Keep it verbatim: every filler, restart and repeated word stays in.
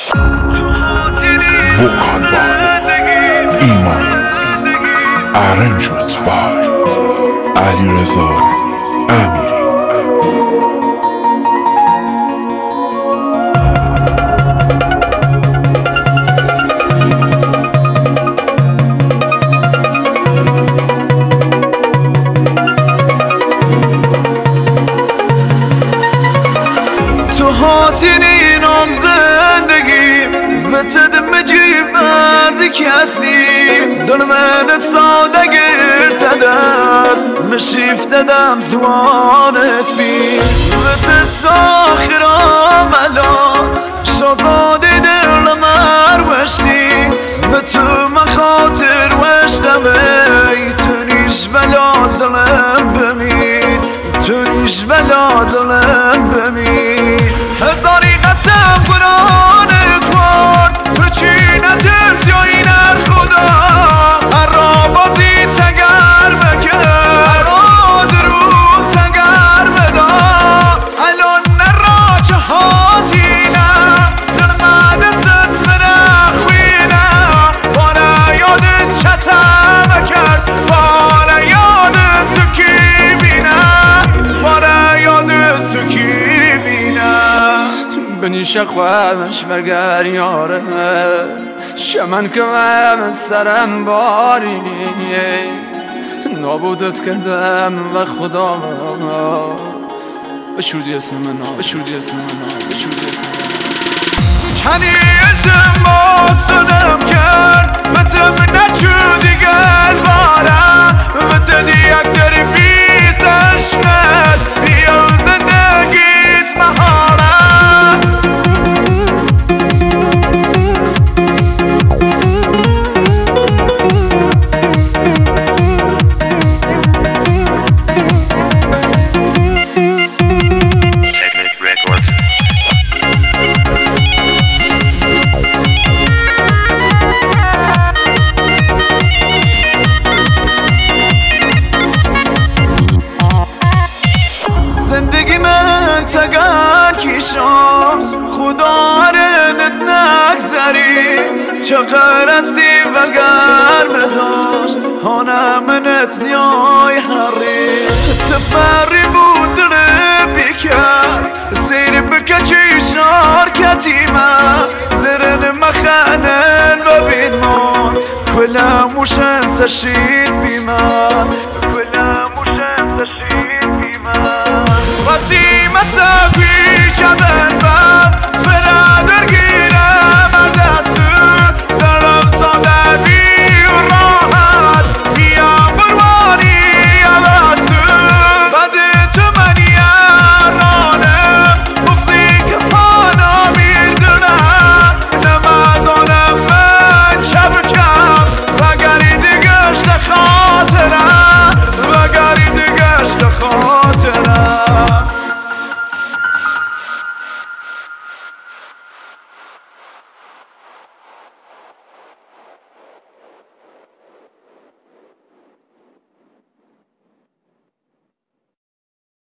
وکال بار ایمان ارنجمنت بار علیرضا امیری. تو هاتینی نام زندگی و تدم جیب ازی کسنی دل منت ساده گرت دست مشیفت دم زوانت بی و تتاخر آملا شازادی دل مروشتی و تو مخاطر وشتمه تو نیش بلا دلم بمین تو نیش بلا دلم بمین هزاری قسم قرآنت وارد تو چی نترس یا این هر خدا هر را بازی تگر بکر را درو تگر بدا الان نرا چه هاتینم دل مدست فرخوینم باره یادت چطمه کرد باره یادت تو کی بینم باره یادت تو کی بنیشه خوامش مگر یاره شمن که من سرم باری نابودت کردم و خدا بشوردی اسم من بشوردی اسم من بشوردی اسم من چنی التماس دادم کرد بتم نچو دیگر بارم بتدی اکتر بیزش ند بیا زندگیت مهارم زندگی من تگر کیشم خدا رنت نگذری چقدر استی و گرم داشت هانه منت نیای هری تفری بود دل بیکس سیر بکچیش نارکتی من درن مخنن و بیدمان کلا موشن سشید بیمن کلا موشن سشید بیمن وسیمت سفی جبه